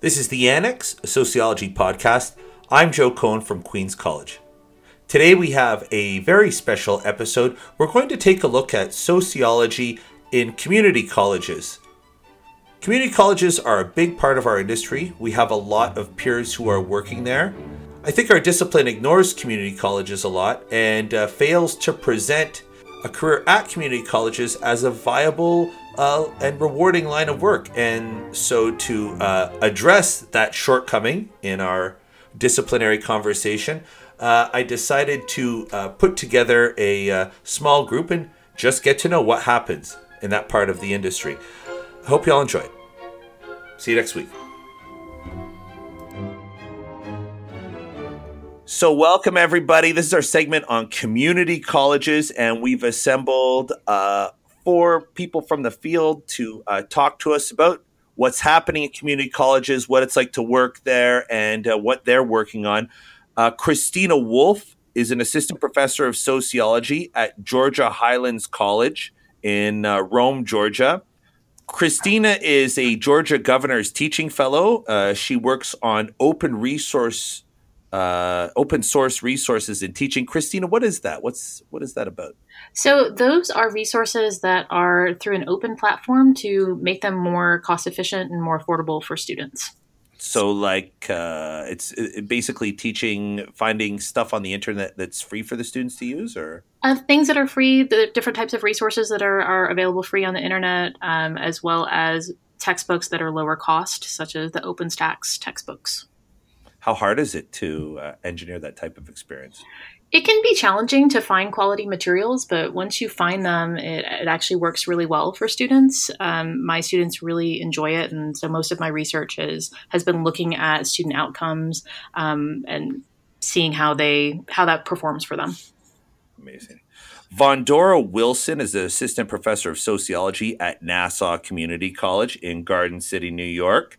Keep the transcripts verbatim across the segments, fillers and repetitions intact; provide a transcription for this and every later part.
This is the Annex, a sociology podcast. I'm Joe Cohn from Queen's College. Today we have a very special episode. We're going to take a look at sociology in community colleges. Community colleges are a big part of our industry. We have a lot of peers who are working there. I think our discipline ignores community colleges a lot and uh, fails to present a career at community colleges as a viable uh, and rewarding line of work. And so to uh, address that shortcoming in our disciplinary conversation, uh, I decided to uh, put together a uh, small group and just get to know what happens in that part of the industry. I hope you all enjoy it. See you next week. So welcome, everybody. This is our segment on community colleges, and we've assembled uh, four people from the field to uh, talk to us about what's happening at community colleges, what it's like to work there, and uh, what they're working on. Uh, Christina Wolf is an assistant professor of sociology at Georgia Highlands College in uh, Rome, Georgia. Christina is a Georgia Governor's Teaching Fellow. Uh, she works on open resource Uh, open source resources in teaching. Christina, what is that? What's what is that about? So those are resources that are through an open platform to make them more cost efficient and more affordable for students. So like uh, it's it basically teaching, finding stuff on the internet that's free for the students to use, or? Uh, things that are free, the different types of resources that are, are available free on the internet, um, as well as textbooks that are lower cost, such as the OpenStax textbooks. How hard is it to uh, engineer that type of experience? It can be challenging to find quality materials, but once you find them, it, it actually works really well for students. Um, my students really enjoy it, and so most of my research is, has been looking at student outcomes um, and seeing how they how that performs for them. Amazing. Vondora Wilson is an assistant professor of sociology at Nassau Community College in Garden City, New York,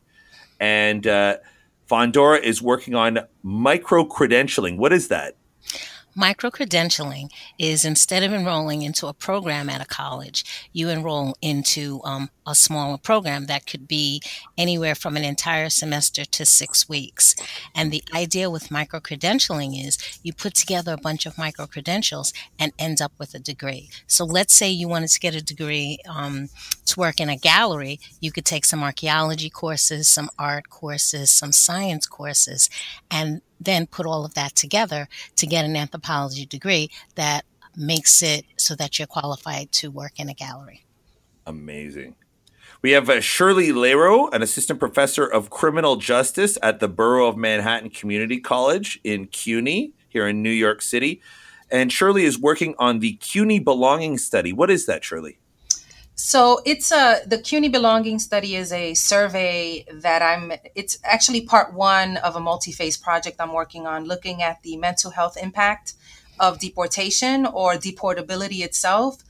and uh, Vondora is working on micro-credentialing. What is that? Micro-credentialing is, instead of enrolling into a program at a college, you enroll into um, a smaller program that could be anywhere from an entire semester to six weeks. And the idea with micro-credentialing is you put together a bunch of micro-credentials and end up with a degree. So let's say you wanted to get a degree um, to work in a gallery. You could take some archaeology courses, some art courses, some science courses, and then put all of that together to get an anthropology degree that makes it so that you're qualified to work in a gallery. Amazing. We have uh, Shirley Lero, an assistant professor of criminal justice at the Borough of Manhattan Community College in CUNY here in New York City. And Shirley is working on the CUNY Belonging Study. What is that, Shirley? So it's a the CUNY Belonging Study is a survey that I'm. It's actually part one of a multi-phase project I'm working on, looking at the mental health impact of deportation or deportability itself.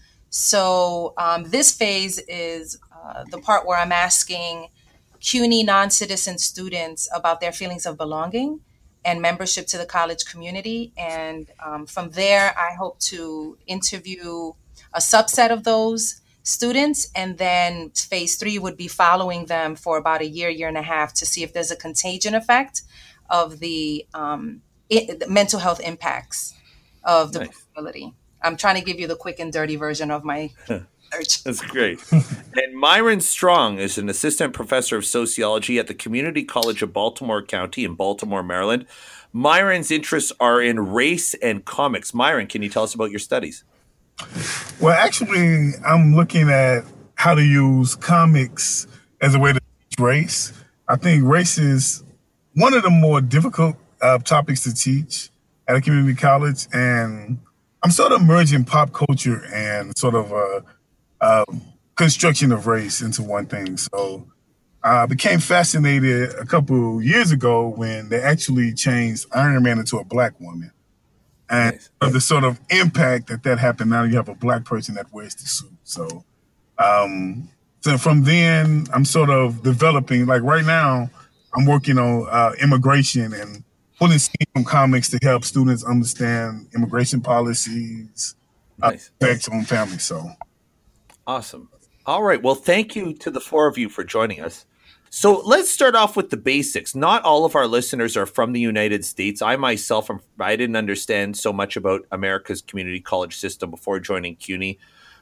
So um, this phase is uh, the part where I'm asking CUNY non-citizen students about their feelings of belonging and membership to the college community, and um, from there I hope to interview a subset of those students, and then phase three would be following them for about a year, year and a half to see if there's a contagion effect of the, um, it, the mental health impacts of the disability. I'm trying to give you the quick and dirty version of my research. That's great. And Myron Strong is an assistant professor of sociology at the Community College of Baltimore County in Baltimore, Maryland. Myron's interests are in race and comics. Myron, can you tell us about your studies? Well, actually, I'm looking at how to use comics as a way to teach race. I think race is one of the more difficult uh, topics to teach at a community college, and I'm sort of merging pop culture and sort of a, a construction of race into one thing. So I became fascinated a couple years ago when they actually changed Iron Man into a black woman. And nice. The sort of impact that that happened, now you have a black person that wears the suit. So, um, so from then, I'm sort of developing, like right now, I'm working on uh, immigration and pulling some comics to help students understand immigration policies, nice. uh, effects on families. So, awesome. All right. Well, thank you to the four of you for joining us. So let's start off with the basics. Not all of our listeners are from the United States. I myself, am, I didn't understand so much about America's community college system before joining CUNY.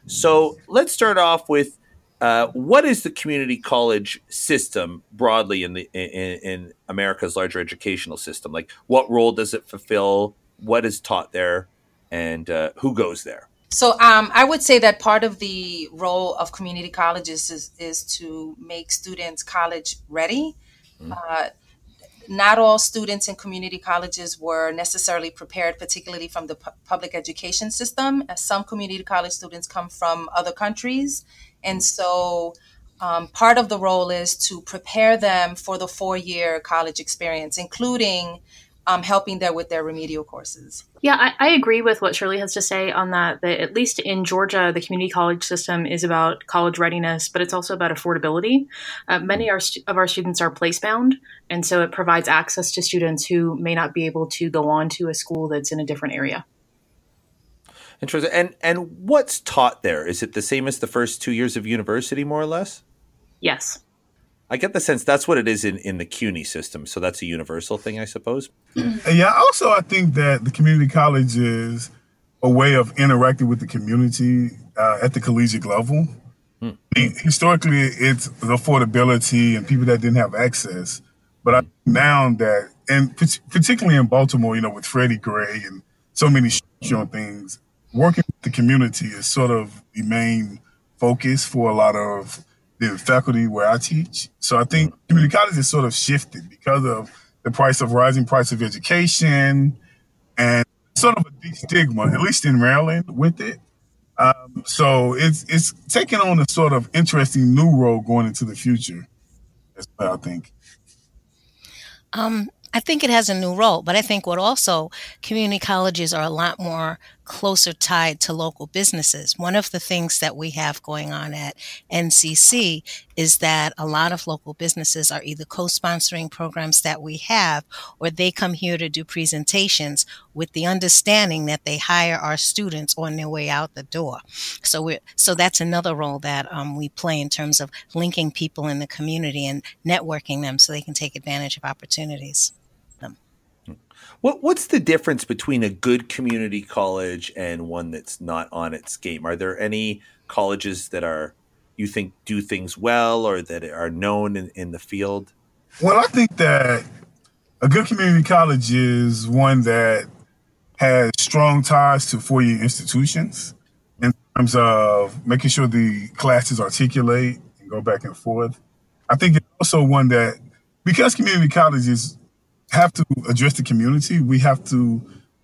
So let's start off with uh, what is the community college system broadly in the in, in America's larger educational system? Like, what role does it fulfill? What is taught there, and uh, who goes there? So um, I would say that part of the role of community colleges is, is to make students college ready. Mm. Uh, not all students in community colleges were necessarily prepared, particularly from the pu- public education system. As some community college students come from other countries. And so um, part of the role is to prepare them for the four-year college experience, including Um, helping them with their remedial courses. Yeah, I, I agree with what Shirley has to say on that, that at least in Georgia, the community college system is about college readiness, but it's also about affordability. Uh, many of our, stu- of our students are place-bound, and so it provides access to students who may not be able to go on to a school that's in a different area. Interesting. And, and what's taught there? Is it the same as the first two years of university, more or less? Yes. I get the sense that's what it is in, in the CUNY system. So that's a universal thing, I suppose. Yeah. Also, I think that the community college is a way of interacting with the community uh, at the collegiate level. Hmm. Historically, it's the affordability and people that didn't have access. But I found that, and particularly in Baltimore, you know, with Freddie Gray and so many structural things, working with the community is sort of the main focus for a lot of the faculty where I teach. So I think community college has sort of shifted because of the price of rising price of education and sort of a deep stigma, at least in Maryland, with it. Um, so it's it's taking on a sort of interesting new role going into the future. That's what I think. Um, I think it has a new role, but I think what also community colleges are a lot more closer tied to local businesses. One of the things that we have going on at N C C is that a lot of local businesses are either co-sponsoring programs that we have, or they come here to do presentations with the understanding that they hire our students on their way out the door. So we so that's another role that um, we play in terms of linking people in the community and networking them so they can take advantage of opportunities. What What's the difference between a good community college and one that's not on its game? Are there any colleges that are you think do things well or that are known in, in the field? Well, I think that a good community college is one that has strong ties to four-year institutions in terms of making sure the classes articulate and go back and forth. I think it's also one that, because community colleges have to address the community, we have to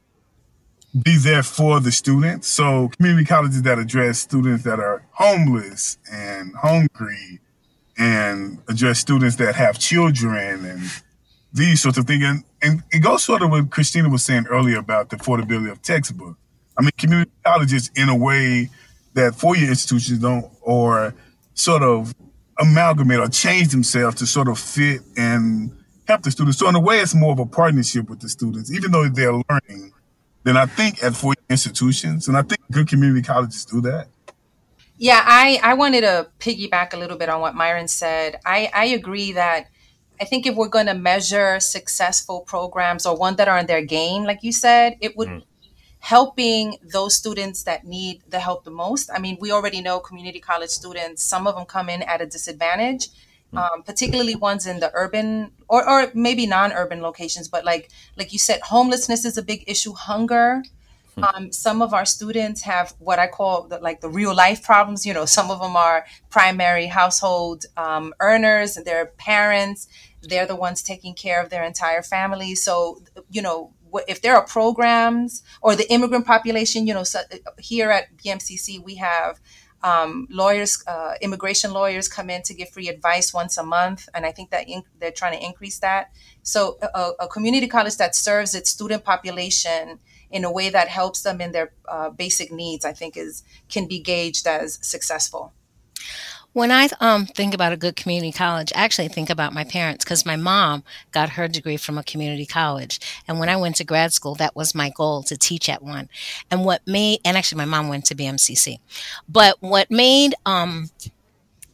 be there for the students. So community colleges that address students that are homeless and hungry and address students that have children and these sorts of things. And, and it goes sort of what Christina was saying earlier about the affordability of textbooks. I mean, community colleges in a way that four-year institutions don't, or sort of amalgamate or change themselves to sort of fit and help the students. So in a way, it's more of a partnership with the students, even though they're learning, than I think at four-year institutions. And I think good community colleges do that. Yeah, I, I wanted to piggyback a little bit on what Myron said. I, I agree that I think if we're going to measure successful programs or one that are in their game, like you said, it would mm. helping those students that need the help the most. I mean, we already know community college students, some of them come in at a disadvantage, mm. um, particularly ones in the urban or, or maybe non-urban locations. But like like you said, homelessness is a big issue, hunger. Um, some of our students have what I call the, like the real life problems. You know, some of them are primary household um, earners, and their parents, they're the ones taking care of their entire family. So, you know, if there are programs or the immigrant population, you know, so here at B M C C, we have um, lawyers, uh, immigration lawyers come in to give free advice once a month. And I think that in, they're trying to increase that. So a, a community college that serves its student population in a way that helps them in their uh, basic needs, I think is can be gauged as successful. When I um, think about a good community college, I actually think about my parents, because my mom got her degree from a community college. And when I went to grad school, that was my goal, to teach at one. And what made, and actually my mom went to B M C C, but what made um,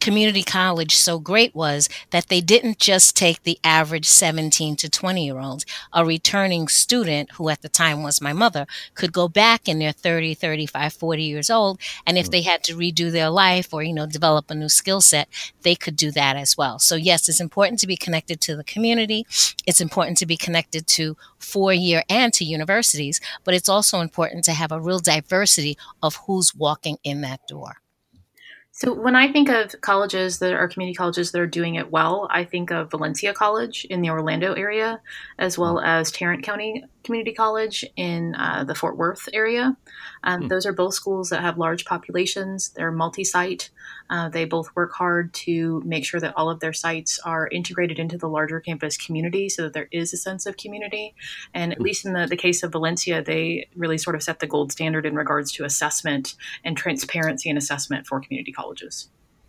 community college so great was that they didn't just take the average seventeen to twenty year olds. A returning student, who at the time was my mother, could go back in their thirty, thirty-five, forty years old. And if they had to redo their life or, you know, develop a new skill set, they could do that as well. So yes, it's important to be connected to the community. It's important to be connected to four-year and to universities, but it's also important to have a real diversity of who's walking in that door. So when I think of colleges that are community colleges that are doing it well, I think of Valencia College in the Orlando area, as well as Tarrant County Community College in uh, the Fort Worth area. Um, mm. Those are both schools that have large populations. They're multi-site. Uh, they both work hard to make sure that all of their sites are integrated into the larger campus community so that there is a sense of community. And at least in the, the case of Valencia, they really sort of set the gold standard in regards to assessment and transparency in assessment for community colleges.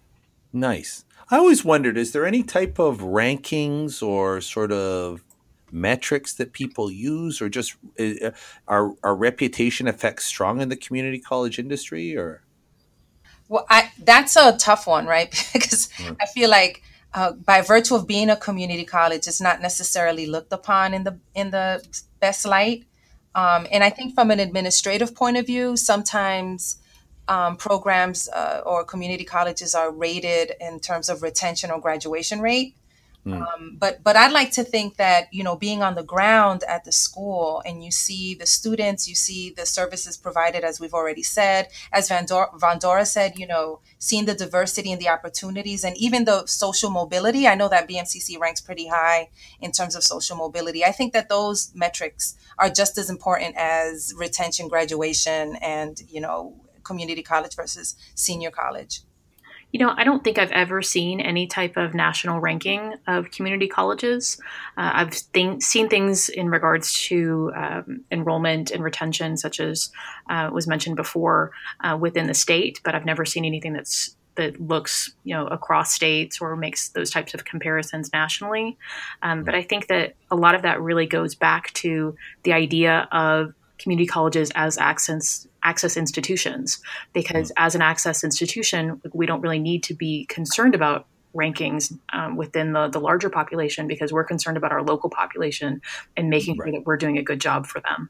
Nice. I always wondered, is there any type of rankings or sort of metrics that people use, or just uh, our our reputation effects strong in the community college industry? Or well, I that's a tough one, right? Because mm. I feel like uh, by virtue of being a community college, it's not necessarily looked upon in the in the best light. Um, and I think from an administrative point of view, sometimes um, programs uh, or community colleges are rated in terms of retention or graduation rate. Mm. Um, but but I'd like to think that, you know, being on the ground at the school and you see the students, you see the services provided, as we've already said, as Vandora, Vandora said, you know, seeing the diversity and the opportunities and even the social mobility. I know that B M C C ranks pretty high in terms of social mobility. I think that those metrics are just as important as retention, graduation, and, you know, community college versus senior college. You know, I don't think I've ever seen any type of national ranking of community colleges. Uh, I've think, seen things in regards to um, enrollment and retention, such as uh, was mentioned before, uh, within the state, but I've never seen anything that's that looks, you know, across states or makes those types of comparisons nationally. Um, but I think that a lot of that really goes back to the idea of community colleges as access access institutions, because mm-hmm. as an access institution, we don't really need to be concerned about rankings um, within the, the larger population, because we're concerned about our local population and making right. sure that we're doing a good job for them.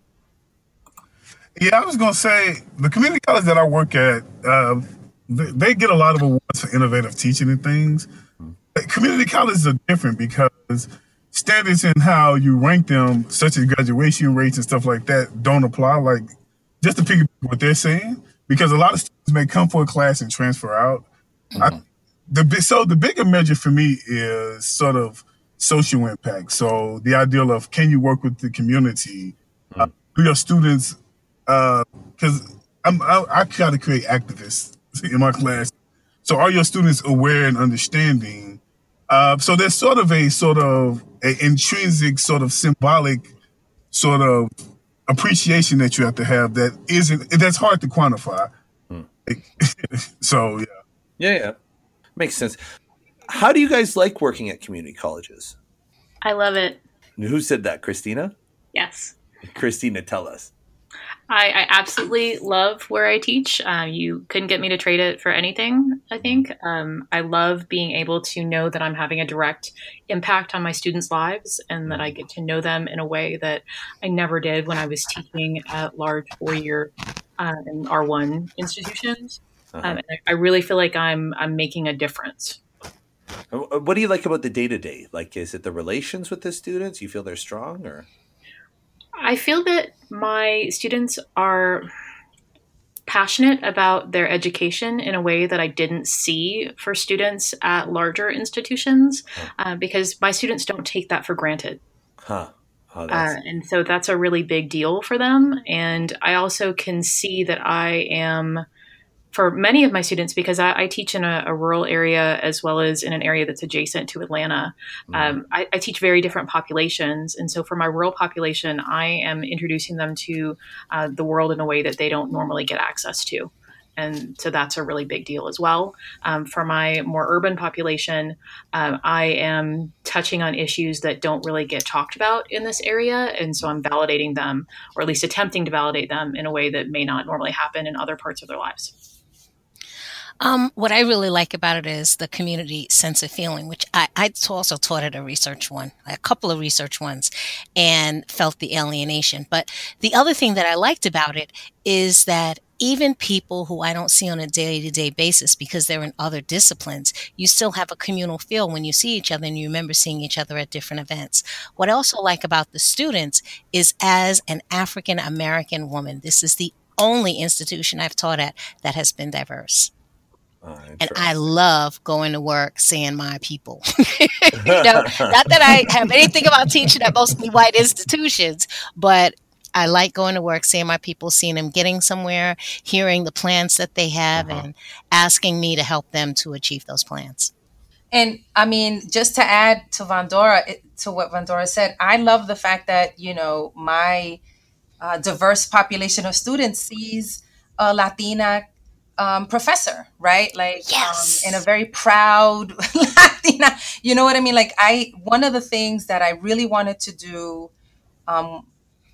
Yeah, I was going to say the community college that I work at, uh, they, they get a lot of awards for innovative teaching and things. Mm-hmm. Community colleges are different because standards in how you rank them, such as graduation rates and stuff like that, don't apply. Like, just to piggyback what they're saying, because a lot of students may come for a class and transfer out. Mm-hmm. I, the so the bigger measure for me is sort of social impact. So the ideal of, can you work with the community? Mm-hmm. Uh, do your students? Because uh, I'm I, I try to create activists in my class. So are your students aware and understanding? Uh, so there's sort of a sort of a intrinsic, sort of symbolic, sort of appreciation that you have to have that isn't that's hard to quantify. Hmm. So yeah, yeah, yeah, makes sense. How do you guys like working at community colleges? I love it. Who said that, Christina? Yes. Christina, tell us. I, I absolutely love where I teach. Uh, you couldn't get me to trade it for anything, I think. Um, I love being able to know that I'm having a direct impact on my students' lives and that I get to know them in a way that I never did when I was teaching at large four-year uh, and R one institutions. Uh-huh. Um, and I, I really feel like I'm I'm making a difference. What do you like about the day-to-day? Like, is it the relations with the students? You feel they're strong, or? I feel that my students are passionate about their education in a way that I didn't see for students at larger institutions, uh, because my students don't take that for granted. Huh. Oh, uh, and so that's a really big deal for them. And I also can see that I am, for many of my students, because I, I teach in a, a rural area as well as in an area that's adjacent to Atlanta, mm. um, I, I teach very different populations. And so for my rural population, I am introducing them to uh, the world in a way that they don't normally get access to. And so that's a really big deal as well. Um, for my more urban population, um, I am touching on issues that don't really get talked about in this area. And so I'm validating them, or at least attempting to validate them in a way that may not normally happen in other parts of their lives. Um, what I really like about it is the community sense of feeling, which I, I also taught at a research one, a couple of research ones, and felt the alienation. But the other thing that I liked about it is that even people who I don't see on a day-to-day basis because they're in other disciplines, you still have a communal feel when you see each other and you remember seeing each other at different events. What I also like about the students is, as an African American woman, this is the only institution I've taught at that has been diverse. Oh, And I love going to work seeing my people. you know, not that I have anything about teaching at mostly white institutions, but I like going to work, seeing my people, seeing them getting somewhere, hearing the plans that they have, uh-huh. and asking me to help them to achieve those plans. And I mean, just to add to Vandora, to what Vandora said, I love the fact that, you know, my uh, diverse population of students sees a Latina Um, professor, right? Like, yes. um, and a very proud Latina, you know what I mean? Like I, one of the things that I really wanted to do, um,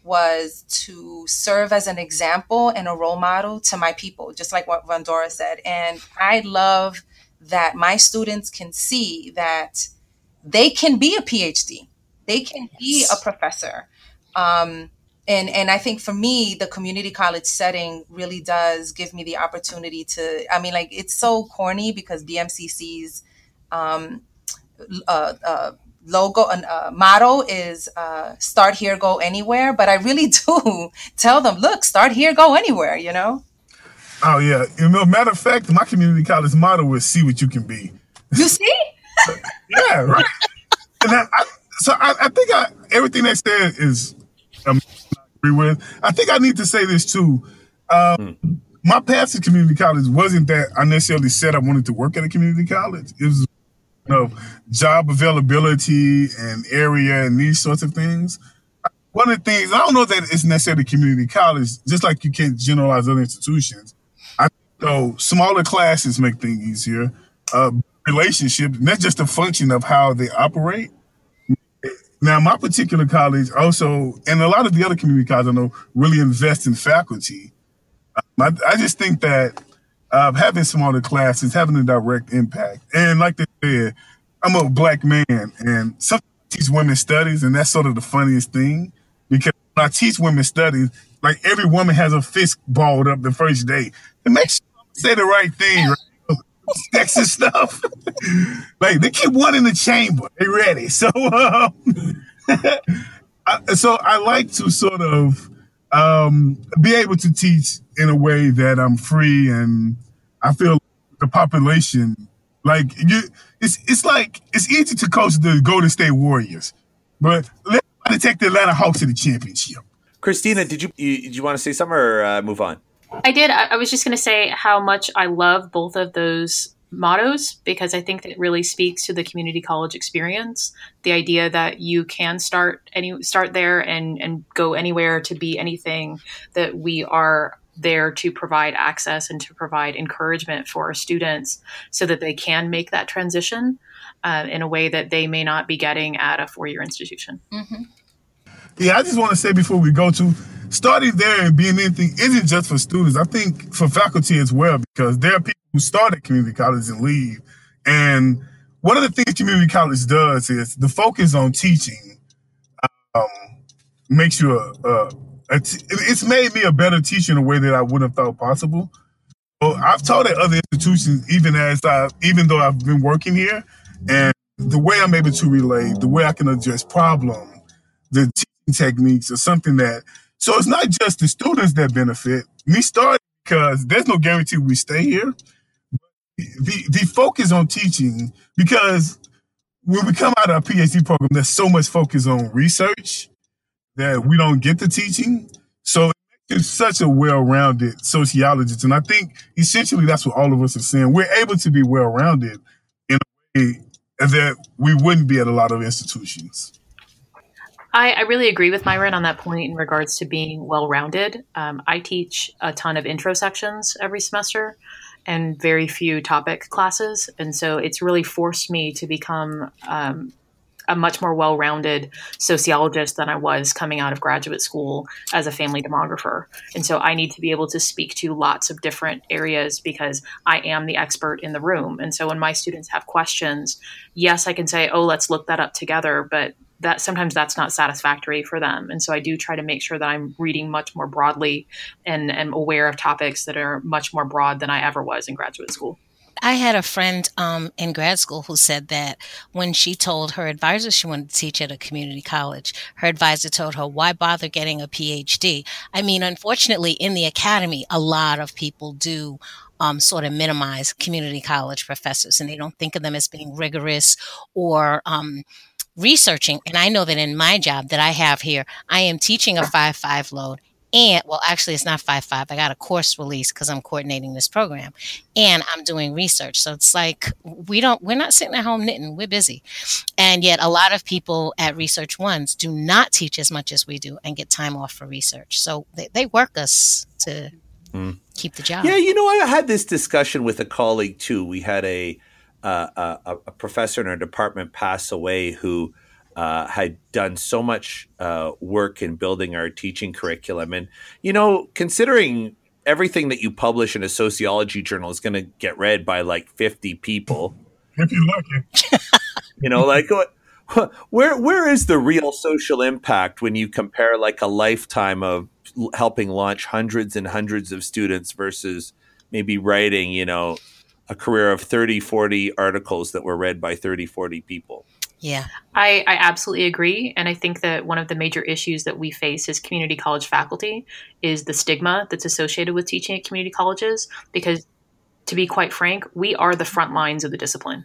was to serve as an example and a role model to my people, just like what Vandora said. And I love that my students can see that they can be a PhD. They can be a professor. Um, And and I think for me, the community college setting really does give me the opportunity to, I mean, like, it's so corny because B M C C's um, uh, uh, logo and uh, motto is uh, start here, go anywhere. But I really do tell them, look, start here, go anywhere, you know? Oh, yeah. You know, matter of fact, my community college motto is see what you can be. You see? Yeah, right. And I, I, so I, I think I, everything they said is um, agree with. I think I need to say this too. Um, mm. My path to community college wasn't that I necessarily said I wanted to work at a community college. It was, you know, job availability and area and these sorts of things. One of the things, I don't know that it's necessarily community college, just like you can't generalize other institutions. I know smaller classes make things easier. Uh, relationships, and that's just a function of how they operate. Now, my particular college also, and a lot of the other community colleges I know, really invest in faculty. Um, I, I just think that uh, having smaller classes, having a direct impact. And like they said, I'm a black man, and sometimes I teach women's studies, and that's sort of the funniest thing. Because when I teach women's studies, like every woman has a fist balled up the first day. It makes sure I say the right thing, right? Sexist stuff. Like, they keep one in the chamber. They ready. So, um, I, so I like to sort of um, be able to teach in a way that I'm free, and I feel the population, like you, it's it's like it's easy to coach the Golden State Warriors, but let's try to take the Atlanta Hawks to the championship. Christina, did you you, did you want to say something or uh, move on? I did. I, I was just going to say how much I love both of those mottos, because I think that it really speaks to the community college experience. The idea that you can start any start there and, and go anywhere to be anything, that we are there to provide access and to provide encouragement for our students so that they can make that transition uh, in a way that they may not be getting at a four-year institution. Mm-hmm. Yeah, I just want to say before we go to, starting there and being anything isn't just for students. I think for faculty as well, because there are people who start at community college and leave. And one of the things community college does is the focus on teaching um, makes you a, a, a t- it's made me a better teacher in a way that I wouldn't have thought possible. So I've taught at other institutions, even as I, even though I've been working here, and the way I'm able to relate, the way I can address problems, the teaching techniques are something that, so it's not just the students that benefit. Me starting because there's no guarantee we stay here. The the focus on teaching, because when we come out of our PhD program, there's so much focus on research that we don't get to teaching. So it's such a well-rounded sociologist. And I think essentially that's what all of us are saying. We're able to be well-rounded in a way that we wouldn't be at a lot of institutions. I, I really agree with Myron on that point in regards to being well-rounded. Um, I teach a ton of intro sections every semester and very few topic classes. And so it's really forced me to become um, a much more well-rounded sociologist than I was coming out of graduate school as a family demographer. And so I need to be able to speak to lots of different areas because I am the expert in the room. And so when my students have questions, yes, I can say, oh, let's look that up together, but that sometimes that's not satisfactory for them. And so I do try to make sure that I'm reading much more broadly and am aware of topics that are much more broad than I ever was in graduate school. I had a friend um, in grad school who said that when she told her advisor she wanted to teach at a community college, her advisor told her, why bother getting a P H D? I mean, unfortunately, in the academy, a lot of people do um, sort of minimize community college professors, and they don't think of them as being rigorous or um, researching. And I know that in my job that I have here, I am teaching a five five load. And, well, actually, it's not five five. I got a course release because I'm coordinating this program. And I'm doing research. So it's like we don't, we're not sitting at home knitting. We're busy. And yet a lot of people at Research Ones do not teach as much as we do and get time off for research. So they, they work us to mm. keep the job. Yeah, you know, I had this discussion with a colleague, too. We had a, uh, a, a professor in our department pass away who Uh, had done so much uh, work in building our teaching curriculum. And, you know, considering everything that you publish in a sociology journal is going to get read by like fifty people. If you're lucky. You know, like what, where where is the real social impact when you compare like a lifetime of helping launch hundreds and hundreds of students versus maybe writing, you know, a career of thirty, forty articles that were read by thirty, forty people? Yeah, I, I absolutely agree. And I think that one of the major issues that we face as community college faculty is the stigma that's associated with teaching at community colleges. Because to be quite frank, we are the front lines of the discipline.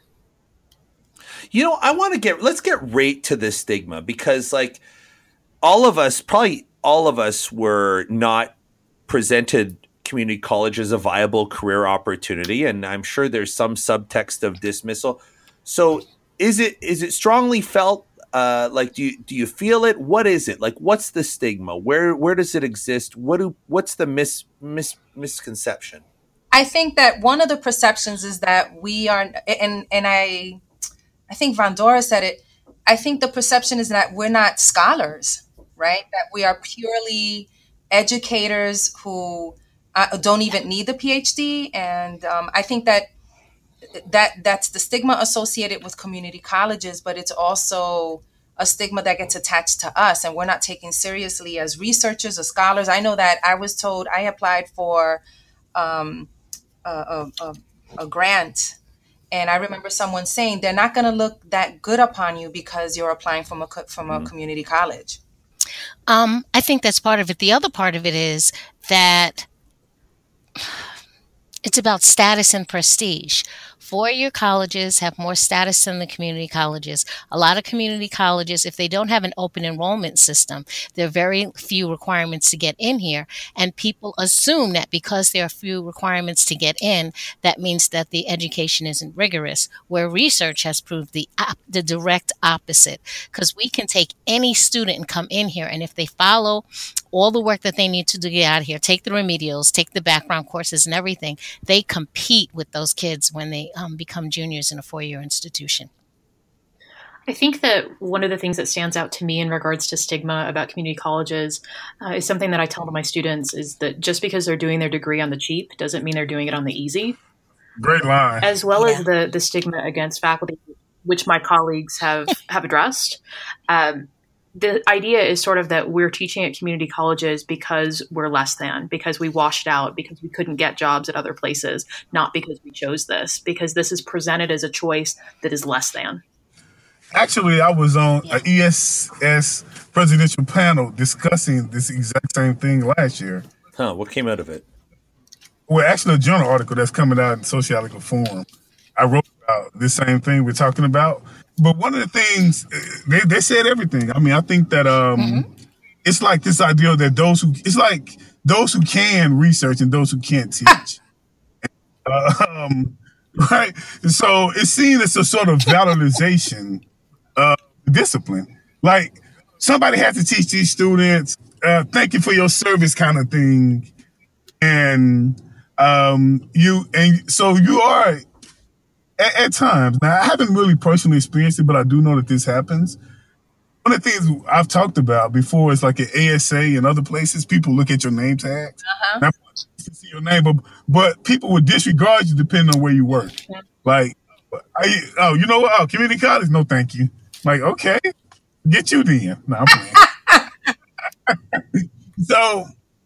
You know, I want to get, let's get right to this stigma because like all of us, probably all of us were not presented community college as a viable career opportunity. And I'm sure there's some subtext of dismissal. So Is it is it strongly felt? Uh, like, do you do you feel it? What is it? Like, what's the stigma? Where where does it exist? What do what's the mis, mis misconception? I think that one of the perceptions is that we are, and and I, I think Vandora said it. I think the perception is that we're not scholars, right? That we are purely educators who uh, don't even need the P H D, and um, I think that. that that's the stigma associated with community colleges, but it's also a stigma that gets attached to us and we're not taken seriously as researchers or scholars. I know that I was told I applied for um, a, a, a grant, and I remember someone saying they're not going to look that good upon you because you're applying from a from a mm-hmm. community college. Um, I think that's part of it. The other part of it is that it's about status and prestige. Four-year colleges have more status than the community colleges. A lot of community colleges, if they don't have an open enrollment system, there are very few requirements to get in here. And people assume that because there are few requirements to get in, that means that the education isn't rigorous, where research has proved the op- the direct opposite. Because we can take any student and come in here, and if they follow all the work that they need to do to get out of here, take the remedials, take the background courses and everything, they compete with those kids when they um, become juniors in a four-year institution. I think that one of the things that stands out to me in regards to stigma about community colleges uh, is something that I tell to my students is that just because they're doing their degree on the cheap doesn't mean they're doing it on the easy. Great line. As well Yeah. as the, the stigma against faculty, which my colleagues have, have addressed. Um, The idea is sort of that we're teaching at community colleges because we're less than, because we washed out, because we couldn't get jobs at other places, not because we chose this, because this is presented as a choice that is less than. Actually, I was on an E S S presidential panel discussing this exact same thing last year. Huh, what came out of it? Well, actually, a journal article that's coming out in Sociological Forum. I wrote about this same thing we're talking about. But one of the things, they, they said everything. I mean, I think that um, mm-hmm. it's like this idea that those who, it's like those who can research and those who can't teach. uh, um, right? So it's seen as a sort of valorization of discipline. Like somebody has to teach these students, uh, thank you for your service kind of thing. And um, you, and so you are at, at times. Now, I haven't really personally experienced it, but I do know that this happens. One of the things I've talked about before is like at A S A and other places, people look at your name tags. Uh-huh. Now, you see your name, but, but people would disregard you depending on where you work. Yeah. Like, I, oh, you know what? Oh, community college? No, thank you. Like, okay, get you then. No, I'm playing. so,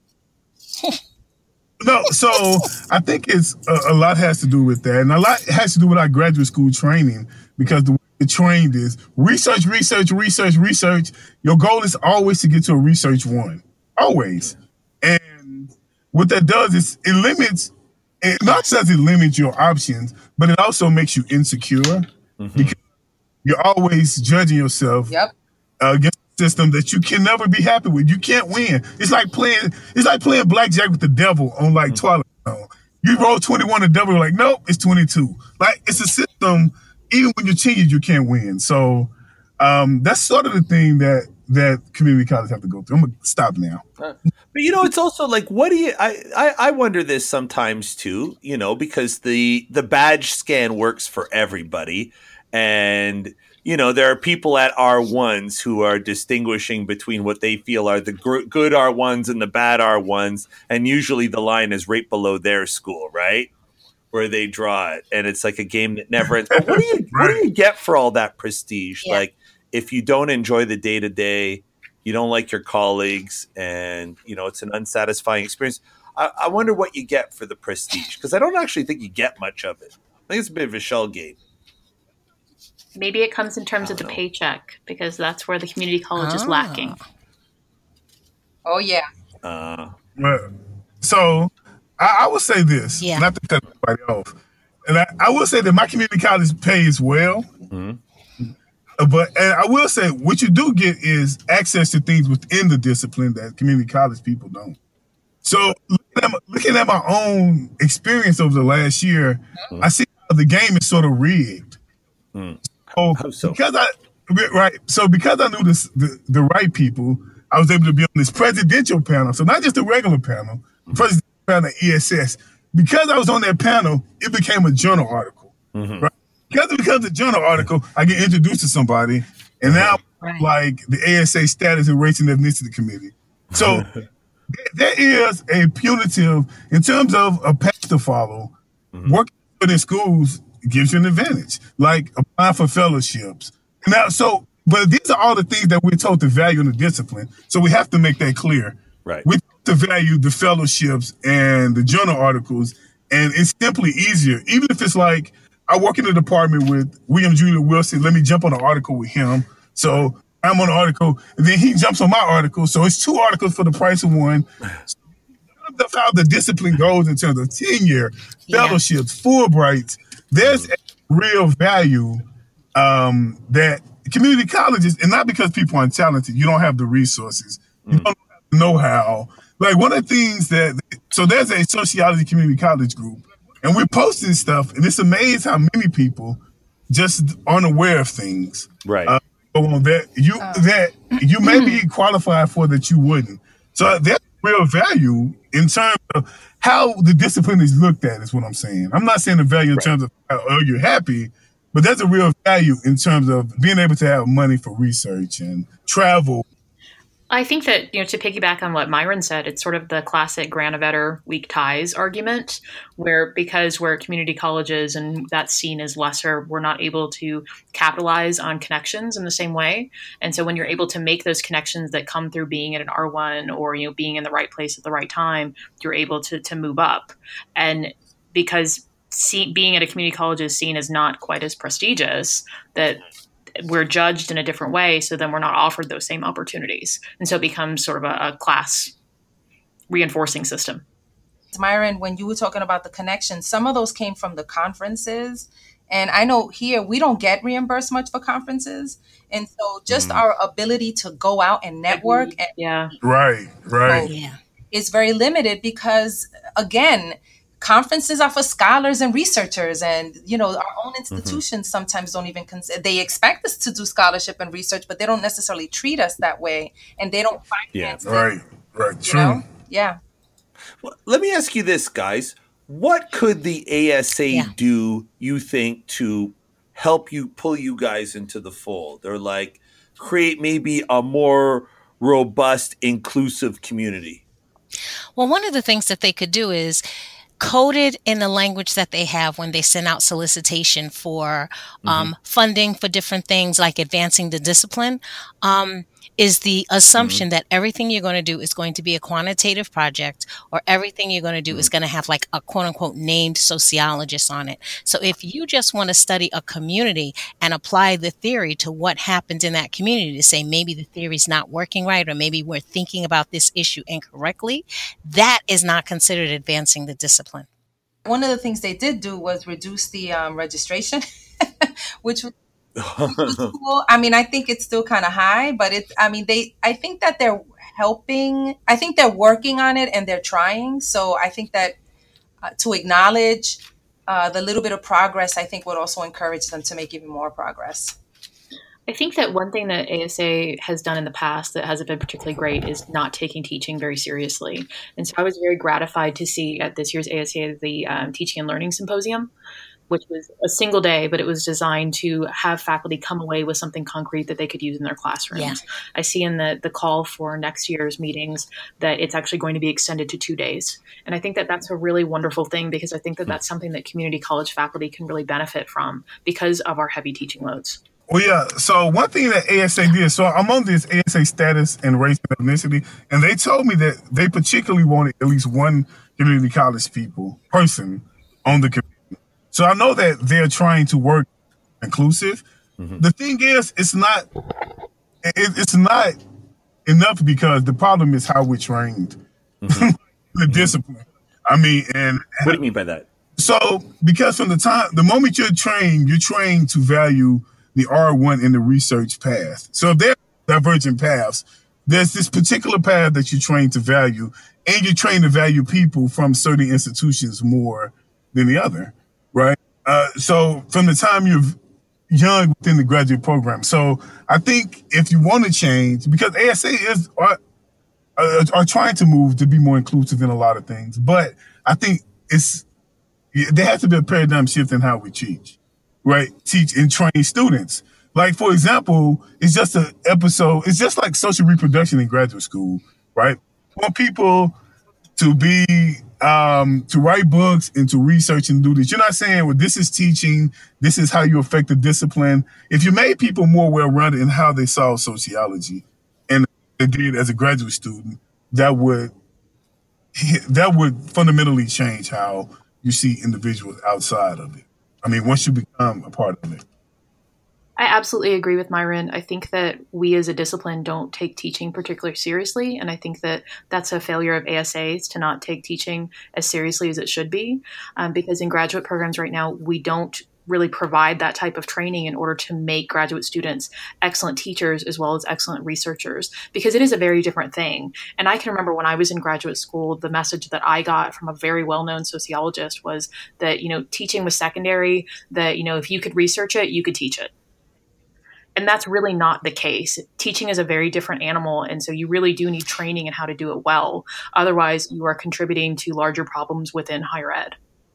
no, so I think it's a, a lot has to do with that, and a lot has to do with our graduate school training, because the way it trained is research, research, research, research. Your goal is always to get to a research one, always. And what that does is it limits. It not does it limit your options, but it also makes you insecure, mm-hmm. because you're always judging yourself Yep. uh, against a system that you can never be happy with. You can't win. It's like playing. It's like playing blackjack with the devil on like mm-hmm. Twilight Zone. You roll twenty-one, the devil like, nope, it's twenty-two. Like, it's a system. Even when you're cheated, you can't win. So um, that's sort of the thing that that community colleges have to go through. I'm gonna stop now. But you know, it's also like, what do you? I, I I wonder this sometimes too. You know, because the the badge scan works for everybody, and you know there are people at R ones who are distinguishing between what they feel are the gr- good R ones and the bad R ones, and usually the line is right below their school, right? Where they draw it, and it's like a game that never ends. But what do you what do you get for all that prestige? Yeah. Like, if you don't enjoy the day to day, you don't like your colleagues, and you know it's an unsatisfying experience. I, I wonder what you get for the prestige, because I don't actually think you get much of it. I think it's a bit of a shell game. Maybe it comes in terms of the know. paycheck, because that's where the community college oh. is lacking. Oh yeah. Uh, well, so. I, I will say this, yeah. not to cut anybody off, and I, I will say that my community college pays well, mm-hmm. but and I will say what you do get is access to things within the discipline that community college people don't. So looking at my, looking at my own experience over the last year, mm-hmm. I see how the game is sort of rigged. Mm. So, so because I right, so because I knew this, the the right people, I was able to be on this presidential panel. So not just a regular panel, mm-hmm. presidential panel E S S. Because I was on that panel, it became a journal article. Mm-hmm. Right? Because it becomes a journal article, I get introduced to somebody, and now right. like the A S A Status and Race and Ethnicity Committee. So there is a punitive in terms of a path to follow. Mm-hmm. Working in schools gives you an advantage, like applying for fellowships. Now, so but these are all the things that we're told to value in the discipline. So we have to make that clear. Right. We to value the fellowships and the journal articles, and it's simply easier. Even if it's like, I work in a department with William Julia Wilson, let me jump on an article with him. So I'm on an article, and then he jumps on my article. So it's two articles for the price of one. So that's how the discipline goes in terms of tenure, fellowships, yeah. Fulbrights. There's a real value um, that community colleges, and not because people aren't talented, you don't have the resources, you don't have the know-how. Like one of the things that, so there's a sociology community college group, and we're posting stuff, and it's amazing how many people just aren't aware of things. Right. Uh, that you uh, that you may be qualified for that you wouldn't. So there's real value in terms of how the discipline is looked at, is what I'm saying. I'm not saying the value in right. terms of, oh, you're happy, but there's a real value in terms of being able to have money for research and travel. I think that, you know, to piggyback on what Myron said, it's sort of the classic Granovetter weak ties argument, where because we're community colleges and that scene is lesser, we're not able to capitalize on connections in the same way. And so when you're able to make those connections that come through being at an R one or, you know, being in the right place at the right time, you're able to to move up. And because see, being at a community college is seen as not quite as prestigious, that we're judged in a different way. So then we're not offered those same opportunities. And so it becomes sort of a, a class reinforcing system. Myron, when you were talking about the connections, some of those came from the conferences. And I know here we don't get reimbursed much for conferences. And so just mm. our ability to go out and network. And yeah. Right, right. So yeah. is very limited because, again, conferences are for scholars and researchers, and you know our own institutions mm-hmm. sometimes don't even consider. They expect us to do scholarship and research, but they don't necessarily treat us that way, and they don't finance yeah. it. Right, right, true. You know? Yeah. Well, let me ask you this, guys: What could the A S A Yeah. do, you think, to help you pull you guys into the fold, or like create maybe a more robust, inclusive community? Well, one of the things that they could do is code it in the language that they have when they send out solicitation for um, Mm-hmm. funding for different things like advancing the discipline. Um, is the assumption Mm-hmm. that everything you're going to do is going to be a quantitative project, or everything you're going to do is going to have like a quote unquote named sociologist on it. So if you just want to study a community and apply the theory to what happens in that community, to say maybe the theory's not working right, or maybe we're thinking about this issue incorrectly, that is not considered advancing the discipline. One of the things they did do was reduce the um, registration, which was cool. I mean, I think it's still kind of high, but it's, I mean, they, I think that they're helping. I think they're working on it and they're trying. So I think that uh, to acknowledge uh, the little bit of progress, I think would also encourage them to make even more progress. I think that one thing that A S A has done in the past that hasn't been particularly great is not taking teaching very seriously. And so I was very gratified to see at this year's A S A the um, Teaching and Learning Symposium, which was a single day, but it was designed to have faculty come away with something concrete that they could use in their classrooms. Yeah. I see in the, the call for next year's meetings that it's actually going to be extended to two days. And I think that that's a really wonderful thing, because I think that that's something that community college faculty can really benefit from because of our heavy teaching loads. Well, yeah. So one thing that A S A did, so I'm on this A S A status and race and ethnicity, and they told me that they particularly wanted at least one community college people person on the committee. So I know that they're trying to work inclusive. Mm-hmm. The thing is, it's not, it, it's not enough, because the problem is how we're trained, mm-hmm. the mm-hmm. discipline. I mean, and what do you mean by that? So, because from the time, the moment you're trained, you're trained to value the R one in the research path. So if there are divergent paths, there's this particular path that you're trained to value, and you're trained to value people from certain institutions more than the other, right? Uh, so from the time you're young within the graduate program. So I think if you want to change, because A S A is are, are, are trying to move to be more inclusive in a lot of things, but I think it's there has to be a paradigm shift in how we teach. Right, teach and train students. Like, for example, it's just an episode. It's just like social reproduction in graduate school, right? We want people to be um, to write books and to research and do this. You're not saying, well, this is teaching. This is how you affect the discipline. If you made people more well-rounded in how they saw sociology, and they did as a graduate student, that would that would fundamentally change how you see individuals outside of it. I mean, once you become a part of it. I absolutely agree with Myron. I think that we as a discipline don't take teaching particularly seriously. And I think that that's a failure of A S As to not take teaching as seriously as it should be. Um, because in graduate programs right now, we don't really provide that type of training in order to make graduate students excellent teachers as well as excellent researchers, because it is a very different thing. And I can remember when I was in graduate school, the message that I got from a very well-known sociologist was that, you know, teaching was secondary, that, you know, if you could research it, you could teach it. And that's really not the case. Teaching is a very different animal. And so you really do need training in how to do it well. Otherwise, you are contributing to larger problems within higher ed.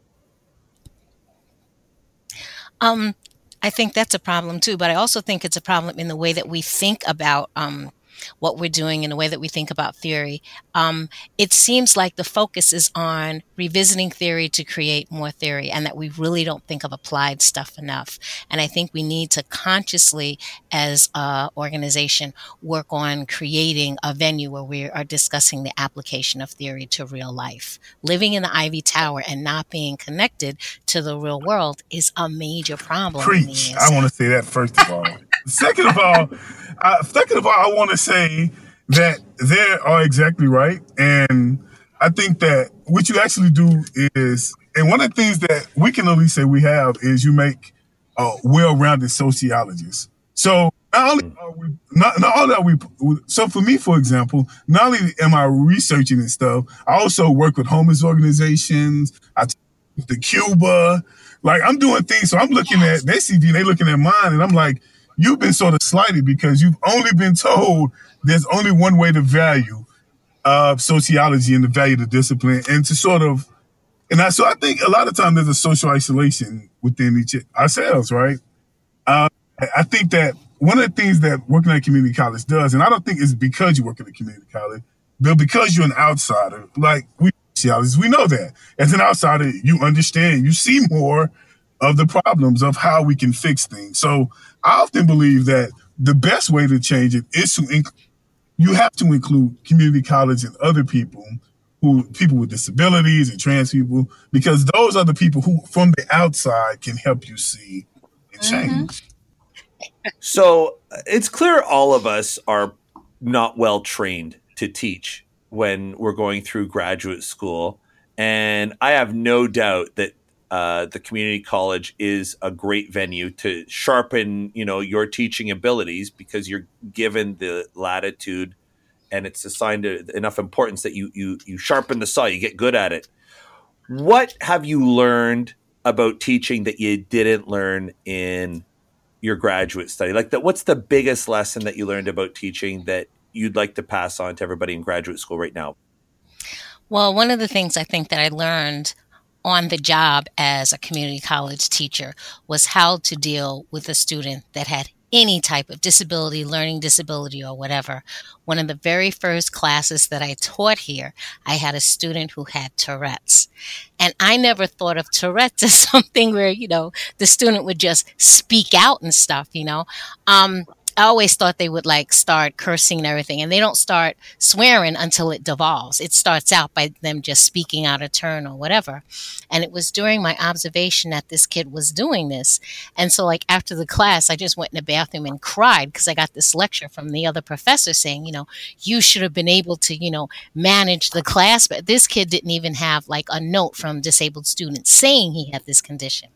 Um, I think that's a problem too, but I also think it's a problem in the way that we think about um, what we're doing and the way that we think about theory. Um, it seems like the focus is on revisiting theory to create more theory, and that we really don't think of applied stuff enough. And I think we need to consciously, as an organization, work on creating a venue where we are discussing the application of theory to real life. Living in the Ivy Tower and not being connected to the real world is a major problem. Preach. I want to say that first of all. Second of all, uh, second of all, I want to say that they are exactly right. And I think that what you actually do is, and one of the things that we can at least say we have is you make a well-rounded sociologists. So not only are we, not, not only are we, so for me, for example, not only am I researching and stuff, I also work with homeless organizations. I talk with the Cuba, like I'm doing things. So I'm looking at their C V and they looking at mine, and I'm like, you've been sort of slighted because you've only been told there's only one way to value uh, sociology and to value the discipline, and to sort of And I, so I think a lot of times there's a social isolation within each ourselves, right? Uh, I think that one of the things that working at a community college does, and I don't think it's because you work at a community college, but because you're an outsider, like we we know that. As an outsider, you understand, you see more of the problems of how we can fix things. So I often believe that the best way to change it is to, inc- you have to include community college and other people, who people with disabilities and trans people, because those are the people who from the outside can help you see and change. Mm-hmm. So it's clear all of us are not well trained to teach when we're going through graduate school. And I have no doubt that uh, the community college is a great venue to sharpen, you know, your teaching abilities, because you're given the latitude and it's assigned enough importance that you you you sharpen the saw, you get good at it. What have you learned about teaching that you didn't learn in your graduate study? Like, that, what's the biggest lesson that you learned about teaching that you'd like to pass on to everybody in graduate school right now? Well, one of the things I think that I learned on the job as a community college teacher was how to deal with a student that had any type of disability, learning disability, or whatever. One of the very first classes that I taught here, I had a student who had Tourette's. And I never thought of Tourette's as something where, you know, the student would just speak out and stuff, you know. Um, I always thought they would like start cursing and everything, and they don't start swearing until it devolves. It starts out by them just speaking out of turn or whatever. And it was during my observation that this kid was doing this. And so like after the class, I just went in the bathroom and cried because I got this lecture from the other professor saying, you know, you should have been able to, you know, manage the class. But this kid didn't even have like a note from disabled students saying he had this condition.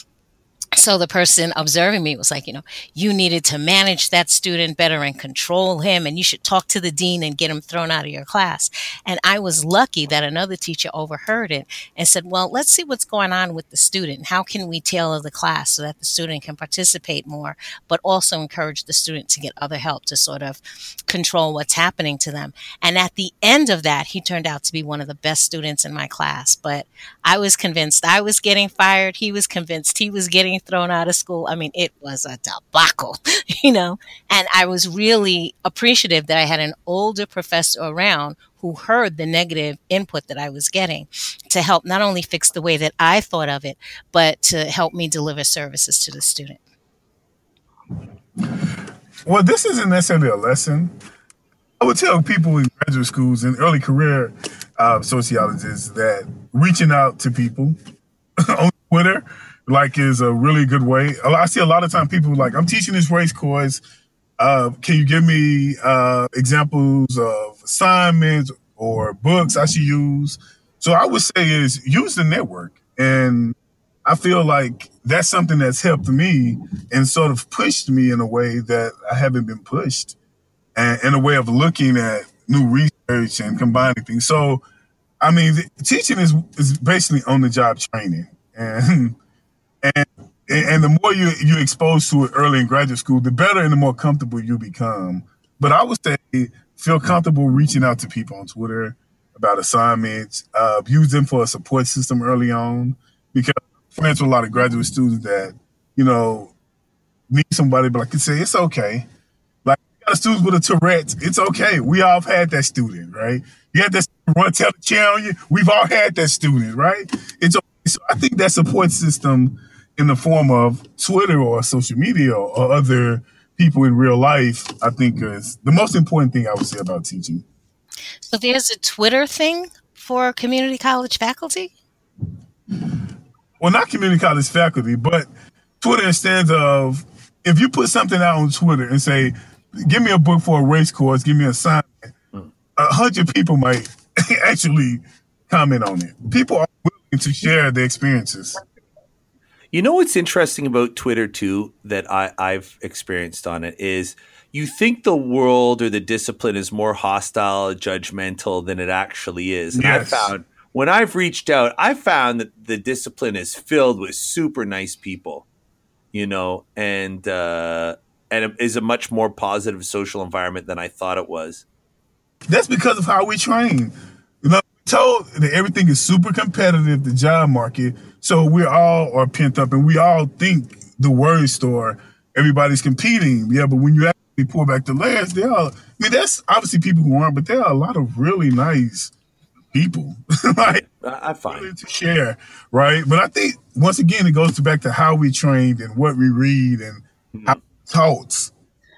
So the person observing me was like, you know, you needed to manage that student better and control him, and you should talk to the dean and get him thrown out of your class. And I was lucky that another teacher overheard it and said, well, let's see what's going on with the student. How can we tailor the class so that the student can participate more, but also encourage the student to get other help to sort of control what's happening to them. And at the end of that, he turned out to be one of the best students in my class. But I was convinced I was getting fired. He was convinced he was getting thrown out of school. I mean, it was a debacle, you know, and I was really appreciative that I had an older professor around who heard the negative input that I was getting to help not only fix the way that I thought of it, but to help me deliver services to the student. Well, this isn't necessarily a lesson. I would tell people in graduate schools and early career uh, sociologists that reaching out to people on Twitter like is a really good way. I see a lot of time people like, I'm teaching this race course. Uh, can you give me uh, examples of assignments or books I should use? So I would say is use the network. And I feel like that's something that's helped me and sort of pushed me in a way that I haven't been pushed, and in a way of looking at new research and combining things. So, I mean, the, teaching is, is basically on the job training. And And and the more you you exposed to it early in graduate school, the better and the more comfortable you become. But I would say feel comfortable reaching out to people on Twitter about assignments. Uh, use them for a support system early on, because I'm friends with a lot of graduate students that, you know, need somebody, but I can say it's okay. Like, you got a student with a Tourette's, it's okay. We all have had that student, right? You had that student run, tell the chair on you. We've all had that student, right? It's okay. So I think that support system in the form of Twitter or social media or other people in real life, I think is the most important thing I would say about teaching. So there's a Twitter thing for community college faculty? Well, not community college faculty, but Twitter in stands of, if you put something out on Twitter and say, give me a book for a race course, give me an assignment, a hundred people might actually comment on it. People are willing to share their experiences. You know what's interesting about Twitter, too, that I, I've experienced on it is you think the world or the discipline is more hostile, judgmental than it actually is. And Yes. I found when I've reached out, I found that the discipline is filled with super nice people, you know, and uh, and it is a much more positive social environment than I thought it was. That's because of how we train. You know, told that everything is super competitive, the job market. So we all are pent up and we all think the word store, everybody's competing. Yeah, but when you actually pull back the layers, there are, I mean, that's obviously people who aren't, but there are a lot of really nice people like I find willing to share, right? But I think once again, it goes back to how we trained and what we read and how we taught.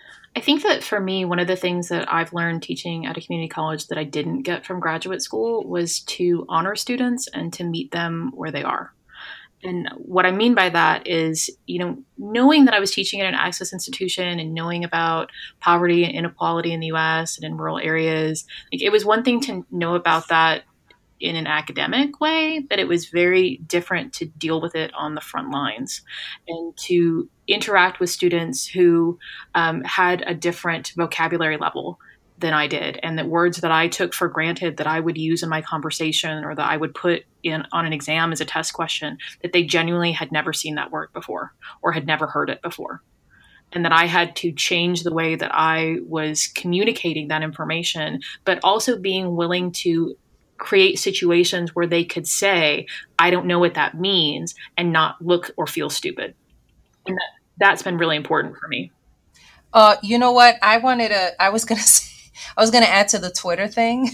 I think that for me, one of the things that I've learned teaching at a community college that I didn't get from graduate school was to honor students and to meet them where they are. And what I mean by that is, you know, knowing that I was teaching at an access institution and knowing about poverty and inequality in the U S and in rural areas, like, it was one thing to know about that in an academic way, but it was very different to deal with it on the front lines and to interact with students who um, had a different vocabulary level than I did, and that words that I took for granted that I would use in my conversation or that I would put in on an exam as a test question, that they genuinely had never seen that word before or had never heard it before. And that I had to change the way that I was communicating that information, but also being willing to create situations where they could say, I don't know what that means, and not look or feel stupid. And that, that's been really important for me. Uh, you know what? I wanted to, I was going to say, I was going to add to the Twitter thing.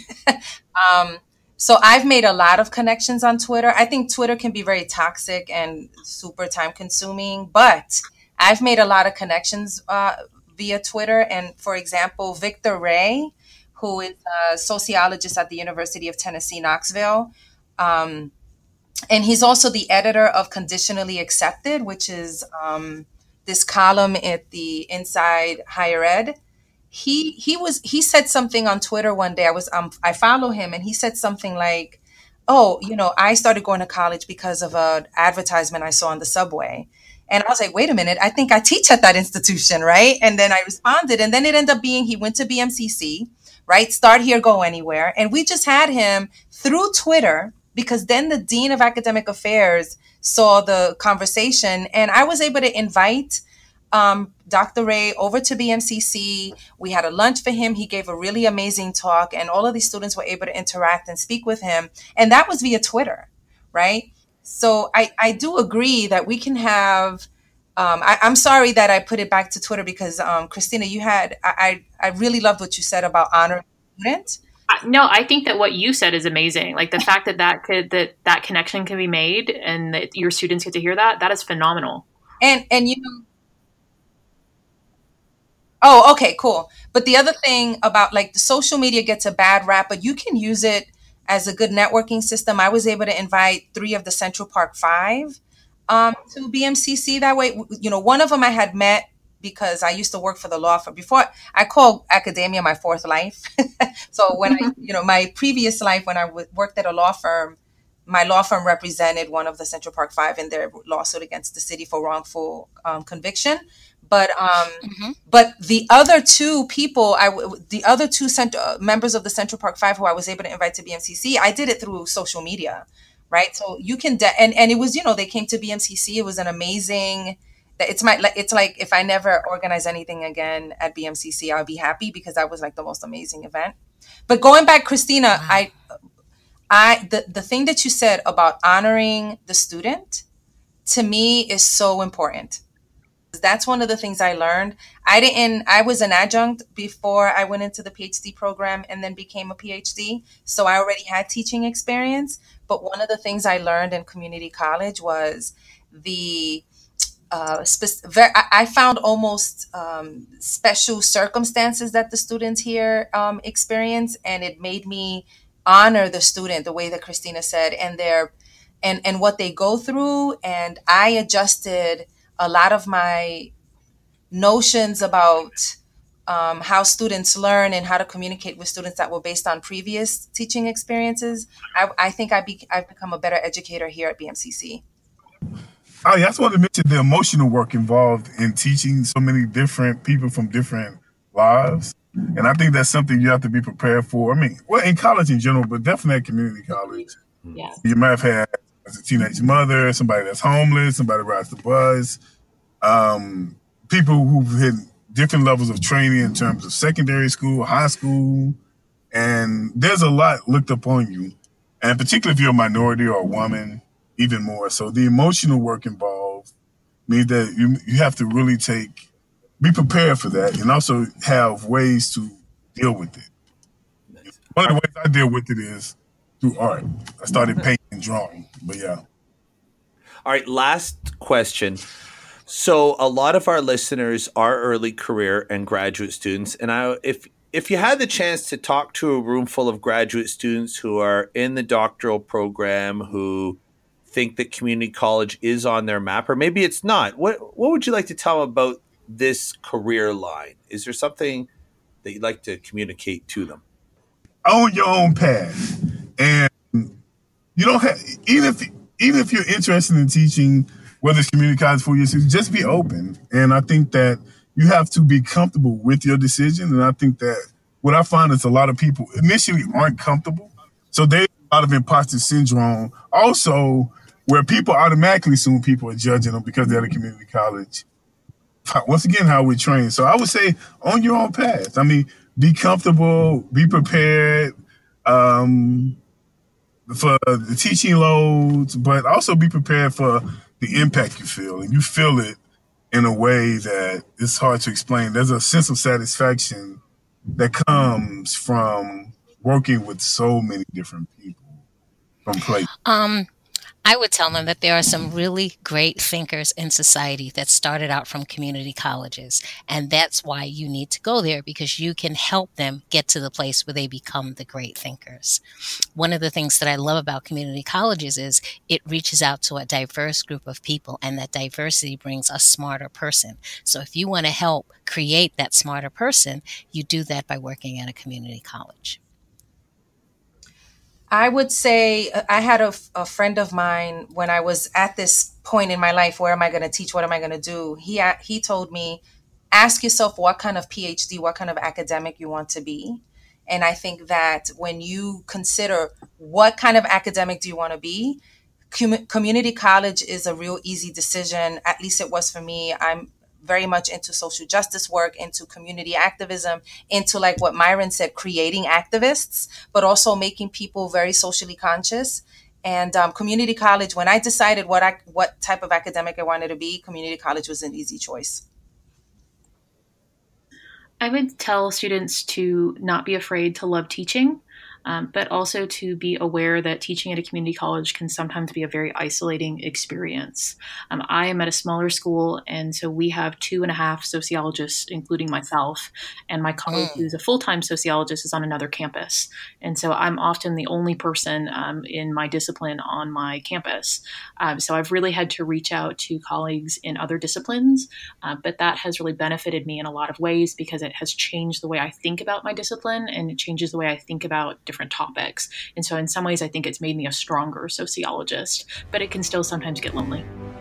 um, so I've made a lot of connections on Twitter. I think Twitter can be very toxic and super time consuming, but I've made a lot of connections uh, via Twitter. And for example, Victor Ray, who is a sociologist at the University of Tennessee, Knoxville. Um, and he's also the editor of Conditionally Accepted, which is um, this column at the Inside Higher Ed. He he was he said something on Twitter one day. I was um I follow him, and he said something like, "Oh, you know, I started going to college because of an advertisement I saw on the subway." And I was like, wait a minute, I think I teach at that institution, right? And then I responded, and then it ended up being he went to B M C C, right? Start here, go anywhere. And we just had him through Twitter, because then the Dean of Academic Affairs saw the conversation, and I was able to invite um, Doctor Ray over to B M C C. We had a lunch for him. He gave a really amazing talk, and all of these students were able to interact and speak with him. And that was via Twitter, right? So I, I do agree that we can have, um, I, I'm sorry that I put it back to Twitter because, um, Christina, you had, I, I really loved what you said about honoring students. No, I think that what you said is amazing. Like the fact that that could, that that connection can be made and that your students get to hear that, that is phenomenal. And, and, you know, oh, okay, cool. But the other thing about like the social media gets a bad rap, but you can use it as a good networking system. I was able to invite three of the Central Park Five um, to B M C C that way. You know, one of them I had met because I used to work for the law firm. Before, I call academia my fourth life. So when I, you know, my previous life when I w- worked at a law firm, my law firm represented one of the Central Park Five in their lawsuit against the city for wrongful um, conviction. But um, mm-hmm. but the other two people, I the other two cent- uh, members of the Central Park Five who I was able to invite to B M C C, I did it through social media, right? So you can de- and and it was, you know, they came to B M C C. It was an amazing. It's my it's like if I never organize anything again at B M C C, I'll be happy because that was like the most amazing event. But going back, Christina, wow. I I the the thing that you said about honoring the student to me is so important. That's one of the things I learned. I didn't, I was an adjunct before I went into the PhD program and then became a PhD. So I already had teaching experience. But one of the things I learned in community college was the, uh, spe- ver- I found almost um, special circumstances that the students here um, experience. And it made me honor the student the way that Christina said and their, and, and what they go through. And I adjusted a lot of my notions about um, how students learn and how to communicate with students that were based on previous teaching experiences. I, I think I be, I've become a better educator here at B M C C. Oh, yeah, I just wanted to mention the emotional work involved in teaching so many different people from different lives. And I think that's something you have to be prepared for. I mean, well, in college in general, but definitely at community college. Yeah. You might have had as a teenage mother, somebody that's homeless, somebody rides the bus, um, people who've had different levels of training in terms of secondary school, high school, and there's a lot looked upon you. And particularly if you're a minority or a woman, even more. So the emotional work involved means that you you have to really take, be prepared for that, and also have ways to deal with it. One of the ways I deal with it is through art. I started painting and drawing, but yeah. All right, last question. So a lot of our listeners are early career and graduate students, and I, if if you had the chance to talk to a room full of graduate students who are in the doctoral program, who think that community college is on their map, or maybe it's not, what what would you like to tell them about this career line? Is there something that you'd like to communicate to them? Own your own path, and you don't have, even if even if you're interested in teaching, whether it's community college for you, just be open. And I think that you have to be comfortable with your decision. And I think that what I find is a lot of people initially aren't comfortable, so there's a lot of imposter syndrome. Also, where people automatically assume people are judging them because they're at a community college. Once again, how we train. So I would say on your own path. I mean, be comfortable, be prepared um, for the teaching loads, but also be prepared for the impact you feel. And you feel it in a way that it's hard to explain. There's a sense of satisfaction that comes from working with so many different people from places. Um, I would tell them that there are some really great thinkers in society that started out from community colleges. And that's why you need to go there, because you can help them get to the place where they become the great thinkers. One of the things that I love about community colleges is it reaches out to a diverse group of people, and that diversity brings a smarter person. So if you want to help create that smarter person, you do that by working at a community college. I would say uh, I had a, a friend of mine when I was at this point in my life. Where am I going to teach? What am I going to do? He uh, he told me, ask yourself what kind of PhD, what kind of academic you want to be. And I think that when you consider what kind of academic do you want to be, com- community college is a real easy decision. At least it was for me. I'm very much into social justice work, into community activism, into, like what Myron said, creating activists, but also making people very socially conscious. And um, community college, when I decided what I, what type of academic I wanted to be, community college was an easy choice. I would tell students to not be afraid to love teaching. Um, but also to be aware that teaching at a community college can sometimes be a very isolating experience. Um, I am at a smaller school, and so we have two and a half sociologists, including myself, and my colleague who's a full-time sociologist is on another campus. And so I'm often the only person um, in my discipline on my campus. Um, so I've really had to reach out to colleagues in other disciplines, uh, but that has really benefited me in a lot of ways because it has changed the way I think about my discipline, and it changes the way I think about different different topics. And so in some ways, I think it's made me a stronger sociologist, but it can still sometimes get lonely.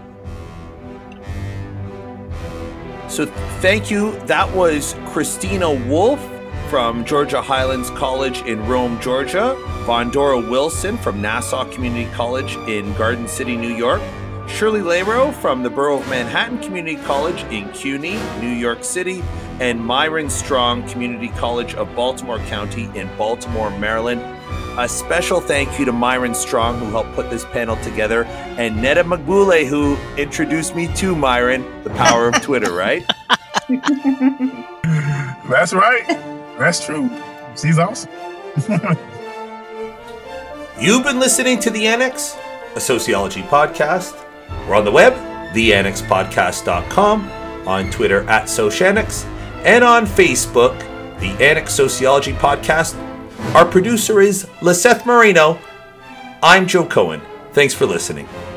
So thank you. That was Christina Wolf from Georgia Highlands College in Rome, Georgia, Vondora Wilson from Nassau Community College in Garden City, New York, Shirley Laro from the Borough of Manhattan Community College in CUNY, New York City, and Myron Strong, Community College of Baltimore County in Baltimore, Maryland. A special thank you to Myron Strong, who helped put this panel together, and Netta Magbule, who introduced me to Myron, the power of Twitter, right? That's right. That's true. She's awesome. You've been listening to The Annex, a sociology podcast. We're on the web, the annex podcast dot com, on Twitter at Sociannex, and on Facebook, The Annex Sociology Podcast. Our producer is Liseth Marino. I'm Joe Cohen. Thanks for listening.